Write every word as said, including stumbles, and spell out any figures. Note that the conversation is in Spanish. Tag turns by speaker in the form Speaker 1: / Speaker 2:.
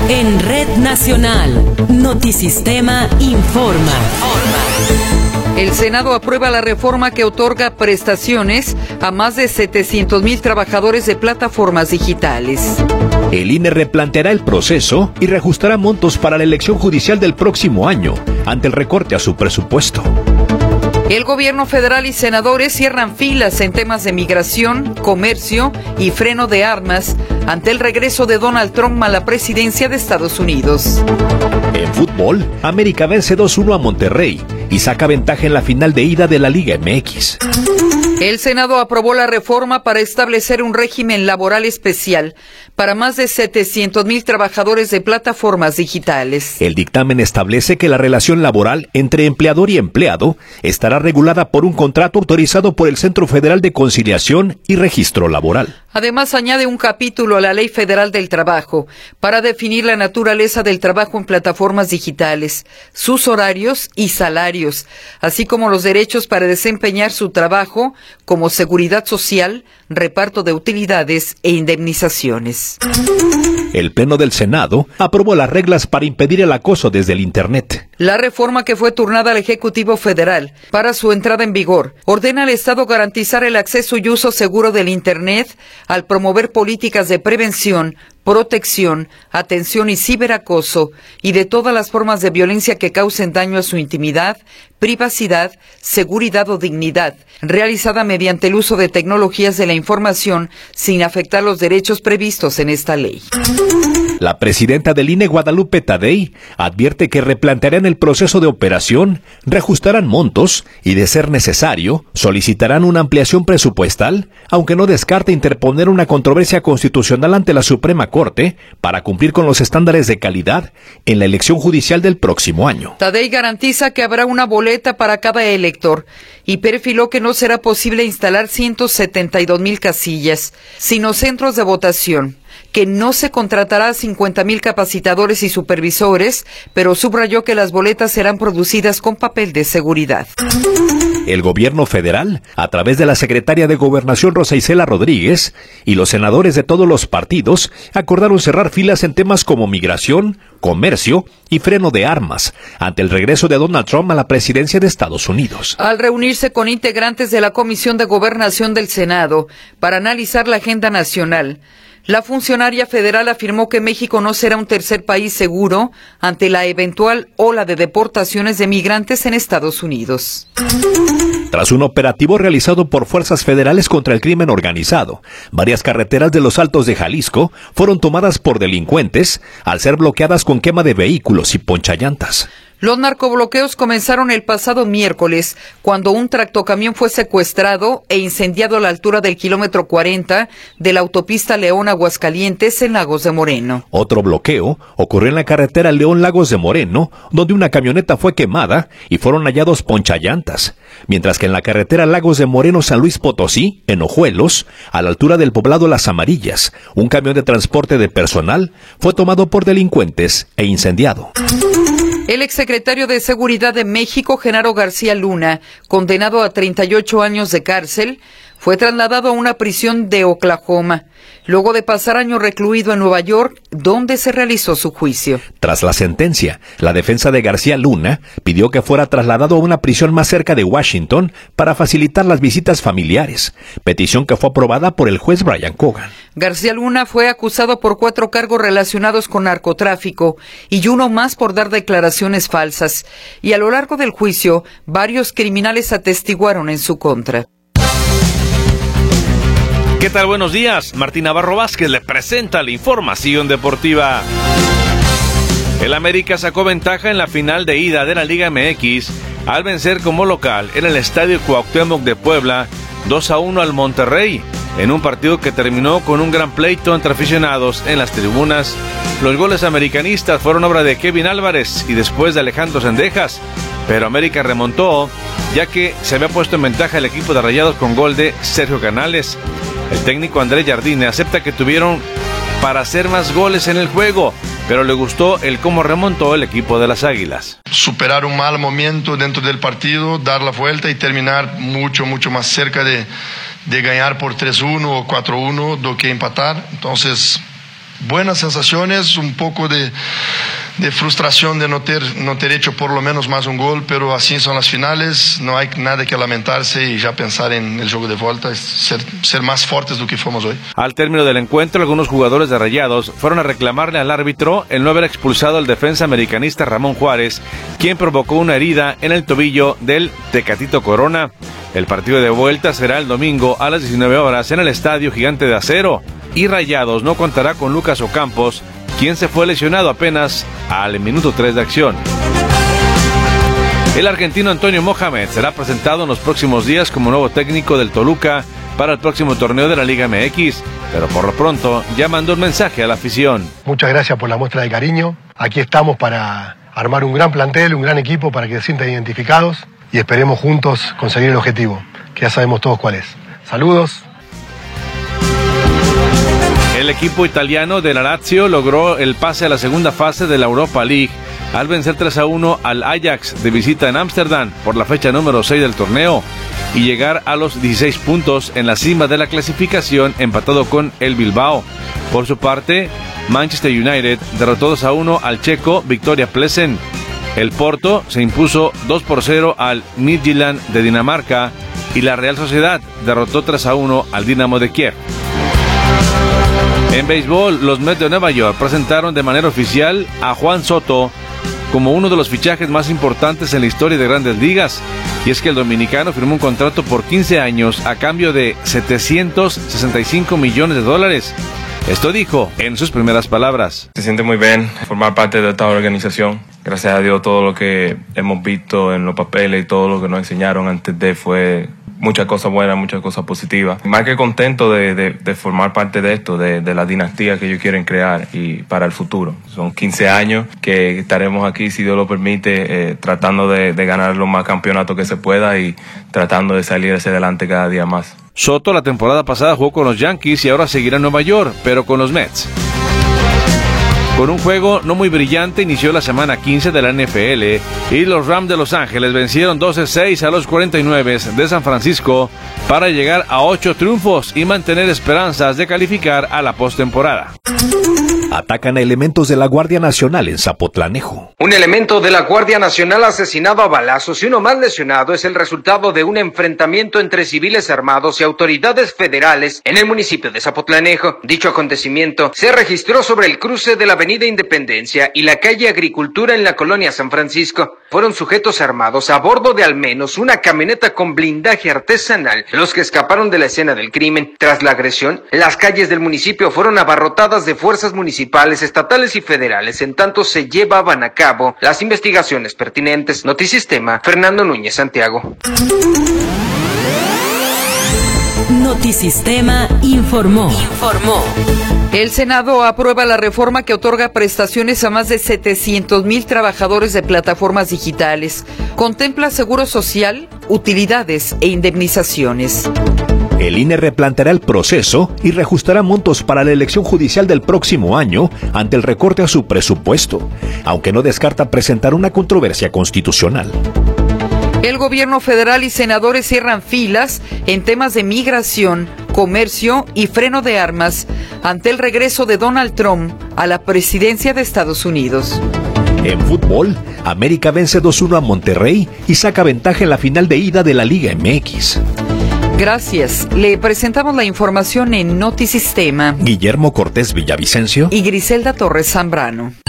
Speaker 1: En Red Nacional, Notisistema informa.
Speaker 2: El Senado aprueba la reforma que otorga prestaciones a más de setecientos mil trabajadores de plataformas digitales.
Speaker 3: El I N E replanteará el proceso y reajustará montos para la elección judicial del próximo año ante el recorte a su presupuesto.
Speaker 2: El gobierno federal y senadores cierran filas en temas de migración, comercio y freno de armas ante el regreso de Donald Trump a la presidencia de Estados Unidos.
Speaker 3: En fútbol, América vence dos uno a Monterrey y saca ventaja en la final de ida de la Liga M X.
Speaker 2: El Senado aprobó la reforma para establecer un régimen laboral especial para más de setecientos mil trabajadores de plataformas digitales.
Speaker 3: El dictamen establece que la relación laboral entre empleador y empleado estará regulada por un contrato autorizado por el Centro Federal de Conciliación y Registro Laboral.
Speaker 2: Además, añade un capítulo a la Ley Federal del Trabajo para definir la naturaleza del trabajo en plataformas digitales, sus horarios y salarios, así como los derechos para desempeñar su trabajo, como seguridad social, reparto de utilidades e indemnizaciones.
Speaker 3: El Pleno del Senado aprobó las reglas para impedir el acoso desde el Internet.
Speaker 2: La reforma que fue turnada al Ejecutivo Federal para su entrada en vigor ordena al Estado garantizar el acceso y uso seguro del Internet al promover políticas de prevención, protección, atención y ciberacoso y de todas las formas de violencia que causen daño a su intimidad, privacidad, seguridad o dignidad, realizada mediante el uso de tecnologías de la información sin afectar los derechos previstos en esta ley.
Speaker 3: La presidenta del I N E, Guadalupe Tadei, advierte que replantearán el proceso de operación, reajustarán montos y, de ser necesario, solicitarán una ampliación presupuestal, aunque no descarta interponer una controversia constitucional ante la Suprema Corte para cumplir con los estándares de calidad en la elección judicial del próximo año.
Speaker 2: Tadei garantiza que habrá una boleta para cada elector y perfiló que no será posible instalar ciento setenta y dos mil casillas, sino centros de votación, que no se contratará a cincuenta mil capacitadores y supervisores, pero subrayó que las boletas serán producidas con papel de seguridad.
Speaker 3: El gobierno federal, a través de la secretaria de Gobernación Rosa Isela Rodríguez, y los senadores de todos los partidos, acordaron cerrar filas en temas como migración, comercio y freno de armas, ante el regreso de Donald Trump a la presidencia de Estados Unidos.
Speaker 2: Al reunirse con integrantes de la Comisión de Gobernación del Senado para analizar la agenda nacional, la funcionaria federal afirmó que México no será un tercer país seguro ante la eventual ola de deportaciones de migrantes en Estados Unidos.
Speaker 3: Tras un operativo realizado por fuerzas federales contra el crimen organizado, varias carreteras de los Altos de Jalisco fueron tomadas por delincuentes al ser bloqueadas con quema de vehículos y ponchallantas.
Speaker 2: Los narcobloqueos comenzaron el pasado miércoles, cuando un tractocamión fue secuestrado e incendiado a la altura del kilómetro cuarenta de la autopista León-Aguascalientes en Lagos de Moreno.
Speaker 3: Otro bloqueo ocurrió en la carretera León-Lagos de Moreno, donde una camioneta fue quemada y fueron hallados ponchallantas, mientras que en la carretera Lagos de Moreno-San Luis Potosí, en Ojuelos, a la altura del poblado Las Amarillas, un camión de transporte de personal fue tomado por delincuentes e incendiado.
Speaker 2: El exsecretario de Seguridad de México, Genaro García Luna, condenado a treinta y ocho años de cárcel, fue trasladado a una prisión de Oklahoma, luego de pasar años recluido en Nueva York, donde se realizó su juicio.
Speaker 3: Tras la sentencia, la defensa de García Luna pidió que fuera trasladado a una prisión más cerca de Washington para facilitar las visitas familiares, petición que fue aprobada por el juez Brian Cogan.
Speaker 2: García Luna fue acusado por cuatro cargos relacionados con narcotráfico y uno más por dar declaraciones falsas, y a lo largo del juicio, varios criminales atestiguaron en su contra.
Speaker 4: ¿Qué tal? Buenos días. Martín Navarro Vázquez le presenta la información deportiva. El América sacó ventaja en la final de ida de la Liga M X al vencer como local en el Estadio Cuauhtémoc de Puebla dos a uno al Monterrey, en un partido que terminó con un gran pleito entre aficionados en las tribunas. Los goles americanistas fueron obra de Kevin Álvarez y después de Alejandro Zendejas, pero América remontó, ya que se había puesto en ventaja el equipo de Rayados con gol de Sergio Canales. El técnico Andrés Jardine acepta que tuvieron para hacer más goles en el juego, pero le gustó el cómo remontó el equipo de las Águilas.
Speaker 5: Superar un mal momento dentro del partido, dar la vuelta y terminar mucho, mucho más cerca de, de ganar por tres uno o cuatro uno do que empatar. Entonces, buenas sensaciones, un poco de, de frustración de no ter, no ter hecho por lo menos más un gol, pero así son las finales, no hay nada que lamentarse y ya pensar en el juego de vuelta es ser, ser más fuertes de lo que fuimos hoy.
Speaker 4: Al término del encuentro, algunos jugadores de Rayados fueron a reclamarle al árbitro el no haber expulsado al defensa americanista Ramón Juárez, quien provocó una herida en el tobillo del Tecatito Corona. El partido de vuelta será el domingo a las diecinueve horas en el Estadio Gigante de Acero, y Rayados no contará con Lucas Ocampos, quien se fue lesionado apenas al minuto tres de acción. El argentino Antonio Mohamed será presentado en los próximos días como nuevo técnico del Toluca para el próximo torneo de la Liga M X, pero por lo pronto ya mandó un mensaje a la afición.
Speaker 6: Muchas gracias por la muestra de cariño. Aquí estamos para armar un gran plantel, un gran equipo para que se sientan identificados y esperemos juntos conseguir el objetivo, que ya sabemos todos cuál es. Saludos.
Speaker 4: El equipo italiano de la Lazio logró el pase a la segunda fase de la Europa League al vencer tres a uno al Ajax de visita en Ámsterdam por la fecha número seis del torneo y llegar a los dieciséis puntos en la cima de la clasificación, empatado con el Bilbao. Por su parte, Manchester United derrotó dos a uno al checo Victoria Plzen. El Porto se impuso dos por cero al Midtjylland de Dinamarca y la Real Sociedad derrotó tres a uno al Dinamo de Kiev. En béisbol, los Mets de Nueva York presentaron de manera oficial a Juan Soto como uno de los fichajes más importantes en la historia de Grandes Ligas, y es que el dominicano firmó un contrato por quince años a cambio de setecientos sesenta y cinco millones de dólares. Esto dijo en sus primeras palabras.
Speaker 7: Se siente muy bien formar parte de esta organización. Gracias a Dios todo lo que hemos visto en los papeles y todo lo que nos enseñaron antes de fue muchas cosas buenas, muchas cosas positivas. Más que contento de, de, de formar parte de esto, de, de la dinastía que ellos quieren crear y para el futuro. Son quince años que estaremos aquí, si Dios lo permite, eh, tratando de, de ganar los más campeonatos que se pueda y tratando de salir hacia adelante cada día más.
Speaker 4: Soto la temporada pasada jugó con los Yankees y ahora seguirá en Nueva York, pero con los Mets. Con un juego no muy brillante inició la semana quince de la N F L y los Rams de Los Ángeles vencieron doce a seis a los cuarenta y nueve de San Francisco para llegar a ocho triunfos y mantener esperanzas de calificar a la postemporada.
Speaker 3: Atacan a elementos de la Guardia Nacional en Zapotlanejo.
Speaker 8: Un elemento de la Guardia Nacional asesinado a balazos y uno más lesionado es el resultado de un enfrentamiento entre civiles armados y autoridades federales en el municipio de Zapotlanejo. Dicho acontecimiento se registró sobre el cruce de la Avenida Independencia y la calle Agricultura en la colonia San Francisco. Fueron sujetos armados a bordo de al menos una camioneta con blindaje artesanal los que escaparon de la escena del crimen. Tras la agresión, las calles del municipio fueron abarrotadas de fuerzas municipales, estatales y federales, en tanto se llevaban a cabo las investigaciones pertinentes. Notisistema, Fernando Núñez, Santiago.
Speaker 1: Notisistema informó. Informó.
Speaker 2: El Senado aprueba la reforma que otorga prestaciones a más de setecientos mil trabajadores de plataformas digitales. Contempla seguro social, utilidades e indemnizaciones.
Speaker 3: El I N E replanteará el proceso y reajustará montos para la elección judicial del próximo año ante el recorte a su presupuesto, aunque no descarta presentar una controversia constitucional.
Speaker 2: El gobierno federal y senadores cierran filas en temas de migración, comercio y freno de armas ante el regreso de Donald Trump a la presidencia de Estados Unidos.
Speaker 3: En fútbol, América vence dos uno a Monterrey y saca ventaja en la final de ida de la Liga M X.
Speaker 2: Gracias. Le presentamos la información en Notisistema.
Speaker 3: Guillermo Cortés Villavicencio
Speaker 2: y Griselda Torres Zambrano.